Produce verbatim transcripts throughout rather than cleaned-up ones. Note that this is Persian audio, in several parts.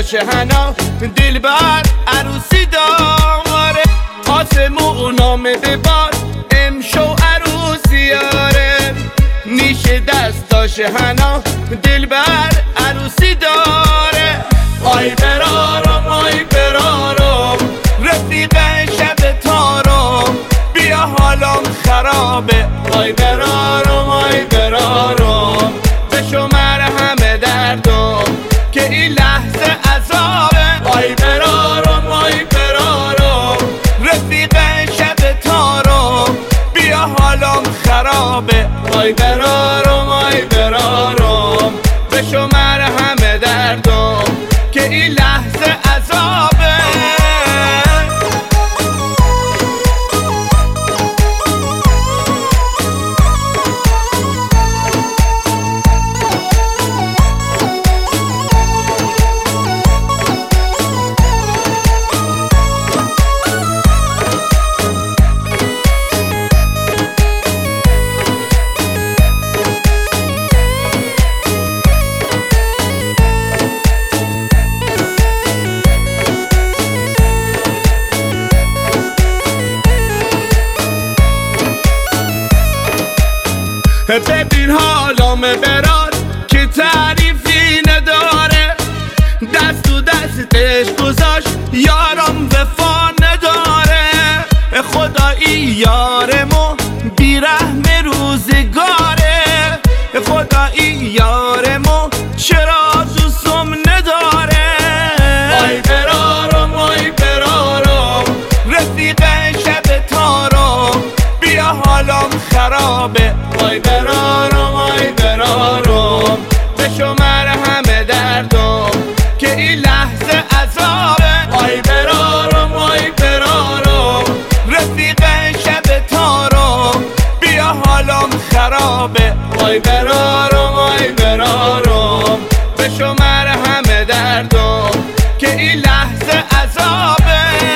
شهنا دلبر عروسی داره، آسمونام ببار امشو عروسی آره. نیشه دستا شهنا دلبر عروسی داره. آی برارم آی برارم رفیق شب تارم، بیا حالم خرابه. آی برارم آی برارم بشمر همه دردم که این لحظه عذابه. آی برارم آی برارم رفیق شب تارم، بیا حالم خرابه. آی برارم آی برارم بشمر همه دردم که این لحظه عذابه. ببین حالام برار که تعریفی نداره، دست تو دستش گذاشت یارم وفا نداره. خدایی یارمو بیرحم روزگاره، خدایی یارمو چرا دوستم نداره. آی برارم آی برارم رفیق شب تارم، بیا حالم خرابه. آی برارم آی برارم بشمر همه دردم که این لحظه عذابه. آی برارم آی برارم رفیق شب تارم، بیا حالم خرابه. آی برارم آی برارم بشمر همه دردم که این لحظه عذابه.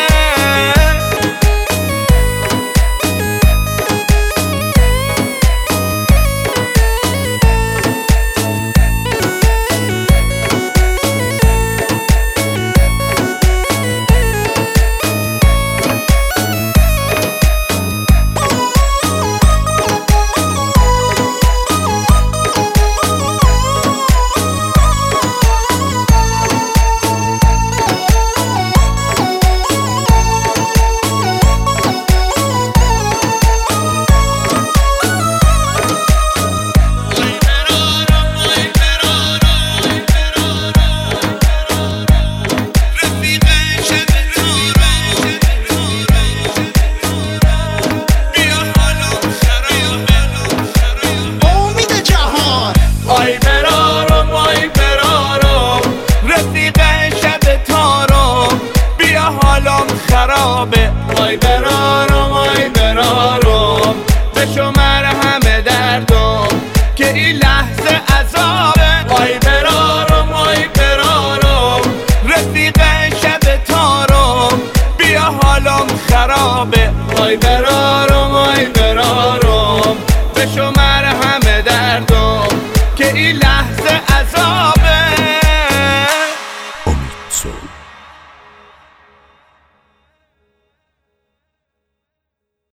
آی برارم آی برارم بشمر همه دردم که این لحظه عذابه. آی برارم آی برارم رفیق شب تارم، بیا حالم خرابه. آی برارم آی برارم بشمر همه دردم که این لحظه عذابه.